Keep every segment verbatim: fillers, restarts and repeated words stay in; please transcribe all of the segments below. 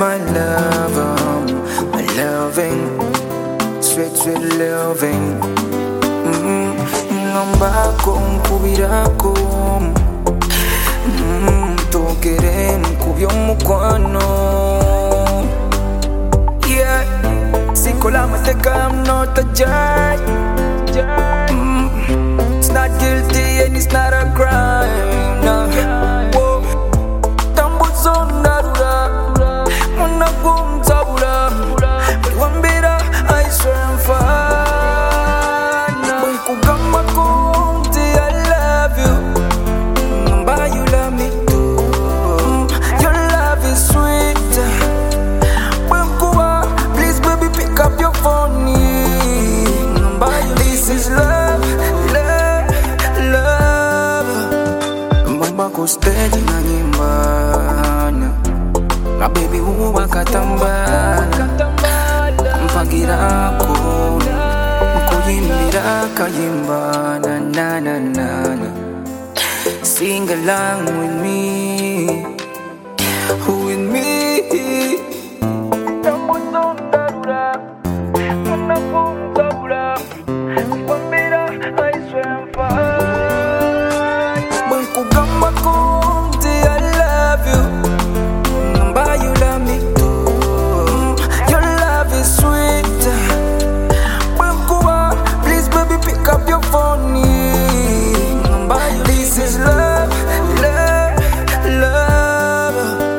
my love, um, my loving, sweet, sweet loving. Mm-hmm. Ngamba kong kubira ko, mm-hmm. Tokere mkubyo mukwano. Yeah, sikola mateka, I'm not a judge. Mm-hmm. It's not guilty and it's not a crime. No. Whoa. Tambo zonarura, muna kumtabura, but one better I swear I'm fine. Boy kugamba konti I love you, ngamba you love me too. Your love is sweet. Boy kuwa, please baby pick up your phone. Ngamba you this is love, love, love. Mbamba ko steady na nyimbana, my baby huwa katambala, mpagira ko, mkuyimbira kayimbana, na na na na. Sing along with me, with me. Boy kugamba konti I love you, ngamba you love me too. Your love is sweet. Boy kuwa, please baby pick up your phone. Ngamba you this is love, love, love.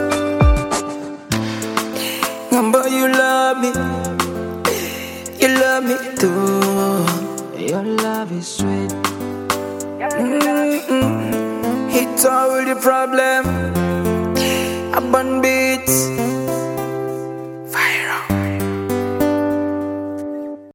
Ngamba you love me, you love me too. Your love is sweet. Mm-mm. It's all the problem. Urban Beats.